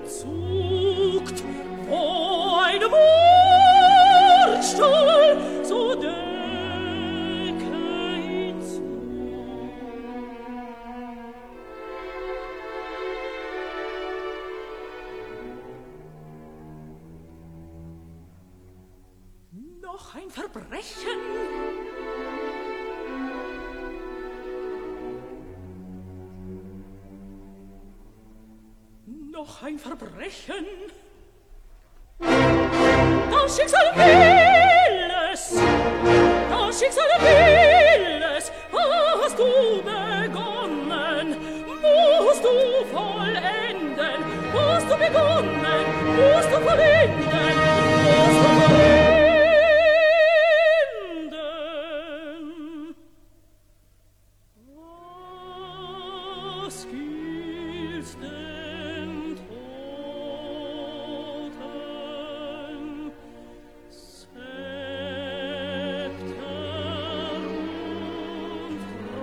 zuckt, wo ein Mordstuhl so decke ihn zu. Noch ein Verbrechen, noch ein Verbrechen. Das Schicksal will es, das Schicksal will es. Hast du begonnen, musst du vollenden. Hast du begonnen, musst du vollenden, musst du vollenden. Was gilt's den Toten? Scepter und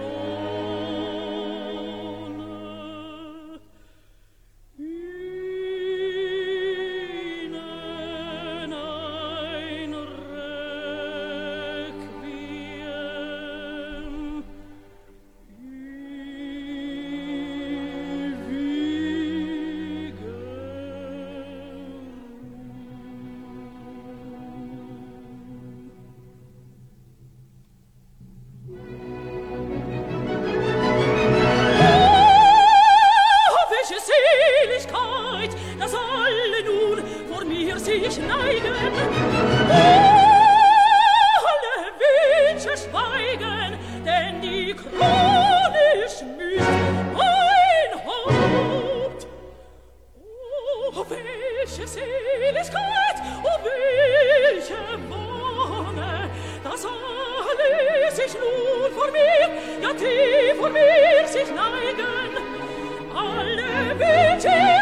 Krone. Ihnen ein Requiem. Welche Seligkeit, dass alle nun vor mir sich neigen. Alle Wünsche schweigen, denn die Krone schmückt mein Haupt. Oh, welche Seligkeit, oh, welche Wonne, dass alle sich nun vor mir, ja, die vor mir sich neigen. Alle Wünsche